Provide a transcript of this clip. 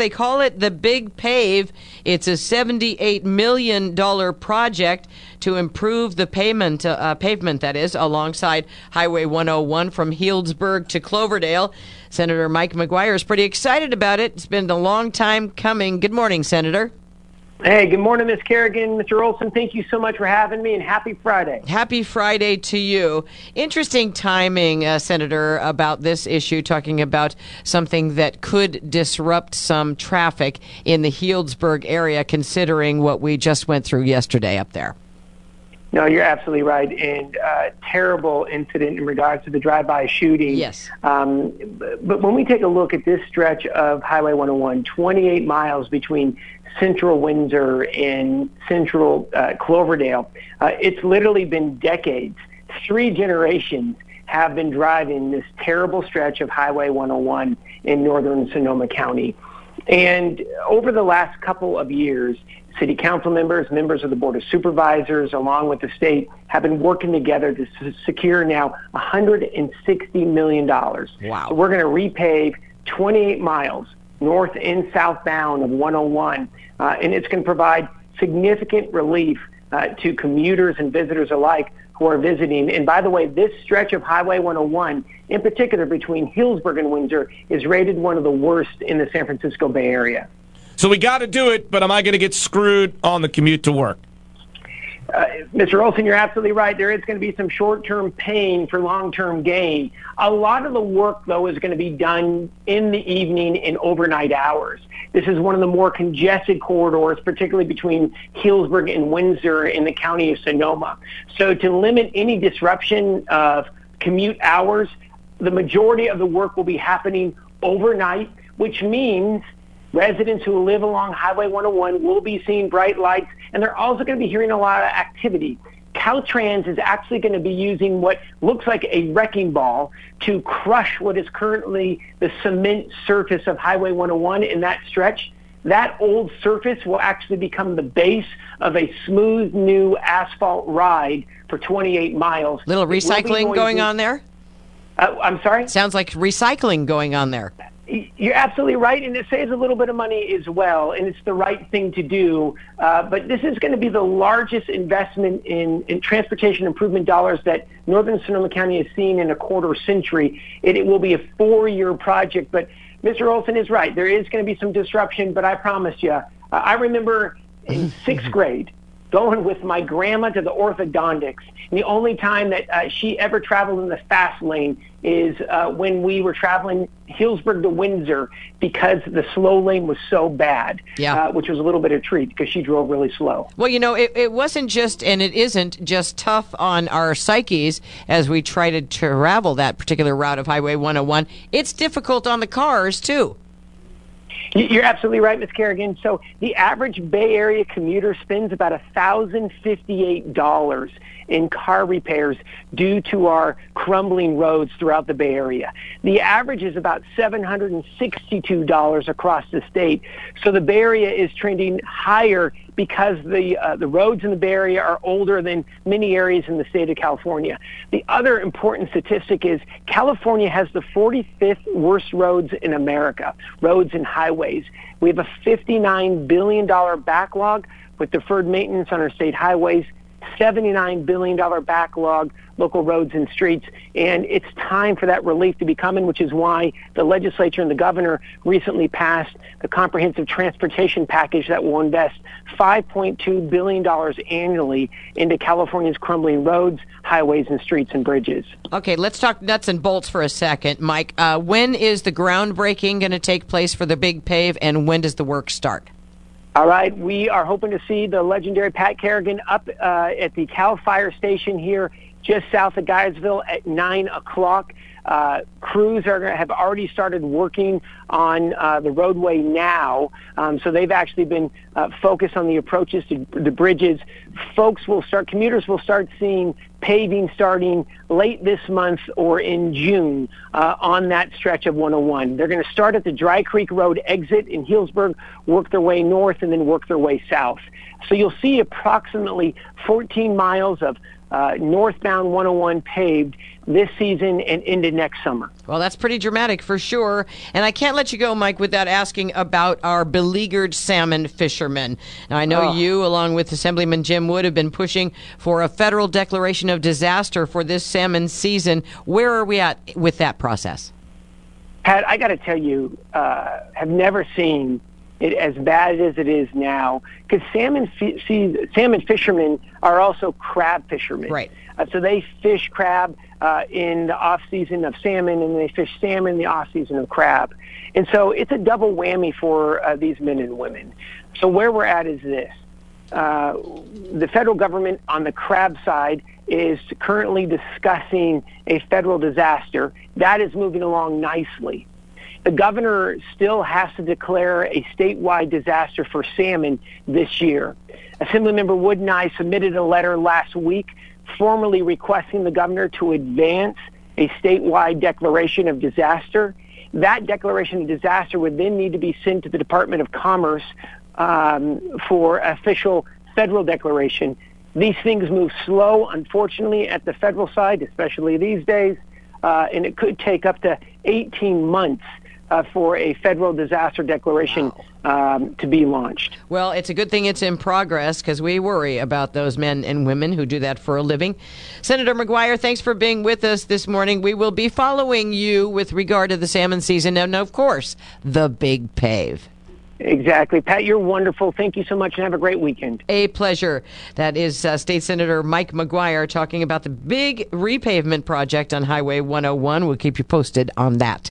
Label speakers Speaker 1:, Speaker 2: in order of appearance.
Speaker 1: They call it the Big Pave. It's a $78 million project to improve the pavement, that is, alongside Highway 101 from Healdsburg to Cloverdale. Senator Mike McGuire is pretty excited about it. It's been a long time coming. Good morning, Senator.
Speaker 2: Hey, good morning, Ms. Kerrigan. Mr. Olson, thank you so much for having me, and happy Friday.
Speaker 1: Happy Friday to you. Interesting timing, Senator, about this issue, talking about something that could disrupt some traffic in the Healdsburg area, considering what we just went through yesterday up there.
Speaker 2: No, you're absolutely right. And terrible incident in regards to the drive-by shooting.
Speaker 1: Yes.
Speaker 2: But when we take a look at this stretch of Highway 101, 28 miles between central Windsor and central Cloverdale, it's literally been decades. 3 generations have been driving this terrible stretch of Highway 101 in northern Sonoma County. And over the last couple of years, city council members, members of the Board of Supervisors, along with the state, have been working together to secure now $160 million.
Speaker 1: Wow.
Speaker 2: So we're going to repave 28 miles north and southbound of 101, and it's going to provide significant relief to commuters and visitors alike who are visiting. And by the way, this stretch of Highway 101, in particular between Healdsburg and Windsor, is rated one of the worst in the San Francisco Bay Area.
Speaker 3: So we got to do it, but am I going to get screwed on the commute to work?
Speaker 2: Mr. Olson, you're absolutely right. There is going to be some short-term pain for long-term gain. A lot of the work, though, is going to be done in the evening and overnight hours. This is one of the more congested corridors, particularly between Healdsburg and Windsor in the county of Sonoma. So to limit any disruption of commute hours, the majority of the work will be happening overnight, which means residents who live along Highway 101 will be seeing bright lights, and they're also going to be hearing a lot of activity. Caltrans is actually going to be using what looks like a wrecking ball to crush what is currently the cement surface of Highway 101 in that stretch. That old surface will actually become the base of a smooth new asphalt ride for 28 miles.
Speaker 1: Little recycling going on there?
Speaker 2: I'm sorry?
Speaker 1: Sounds like recycling going on there.
Speaker 2: You're absolutely right, and it saves a little bit of money as well, and it's the right thing to do. But this is going to be the largest investment in transportation improvement dollars that northern Sonoma County has seen in a quarter century. It will be a 4-year project, but Mr. Olson is right. There is going to be some disruption, but I promise you, I remember in 6th grade going with my grandma to the orthodontics. And the only time that she ever traveled in the fast lane is when we were traveling Healdsburg to Windsor because the slow lane was so bad, which was a little bit of a treat because she drove really slow.
Speaker 1: Well, you know, it wasn't just, and it isn't just tough on our psyches as we try to travel that particular route of Highway 101. It's difficult on the cars, too.
Speaker 2: You're absolutely right, Ms. Kerrigan. So the average Bay Area commuter spends about $1,058 in car repairs due to our crumbling roads throughout the Bay Area. The average is about $762 across the state. So the Bay Area is trending higher because the roads in the Bay Area are older than many areas in the state of California. The other important statistic is California has the 45th worst roads in America, roads and highways. We have a $59 billion backlog with deferred maintenance on our state highways, $79 billion backlog, local roads and streets, and it's time for that relief to be coming, which is why the legislature and the governor recently passed the comprehensive transportation package that will invest $5.2 billion annually into California's crumbling roads, highways, and streets and bridges.
Speaker 1: Okay, let's talk nuts and bolts for a second. Mike, when is the groundbreaking going to take place for the Big Pave, and when does the work start?
Speaker 2: All right, we are hoping to see the legendary Pat Kerrigan up at the Cal Fire Station here just south of Guysville at 9 o'clock. Crews have already started working on the roadway now, so they've actually been focused on the approaches to the bridges. Commuters will start seeing paving starting late this month or in June on that stretch of 101. They're going to start at the Dry Creek Road exit in Healdsburg, work their way north, and then work their way south. So you'll see approximately 14 miles of northbound 101 paved this season and into next summer.
Speaker 1: Well, that's pretty dramatic for sure. And I can't let you go, Mike, without asking about our beleaguered salmon fishermen. Now, I know you, along with Assemblyman Jim Wood, have been pushing for a federal declaration of disaster for this salmon season. Where are we at with that process?
Speaker 2: Pat, I got to tell you, have never seen it as bad as it is now, because salmon fishermen are also crab fishermen.
Speaker 1: Right.
Speaker 2: So they fish crab in the off season of salmon, and they fish salmon in the off season of crab. And so it's a double whammy for these men and women. So where we're at is this. The federal government on the crab side is currently discussing a federal disaster. That is moving along nicely. The governor still has to declare a statewide disaster for salmon this year. Assemblymember Wood and I submitted a letter last week formally requesting the governor to advance a statewide declaration of disaster. That declaration of disaster would then need to be sent to the Department of Commerce for official federal declaration. These things move slow, unfortunately, at the federal side, especially these days, and it could take up to 18 months for a federal disaster declaration to be launched.
Speaker 1: Well, it's a good thing it's in progress, because we worry about those men and women who do that for a living. Senator McGuire, thanks for being with us this morning. We will be following you with regard to the salmon season and, of course, the big pave.
Speaker 2: Exactly. Pat, you're wonderful. Thank you so much, and have a great weekend.
Speaker 1: A pleasure. That is State Senator Mike McGuire talking about the big repavement project on Highway 101. We'll keep you posted on that.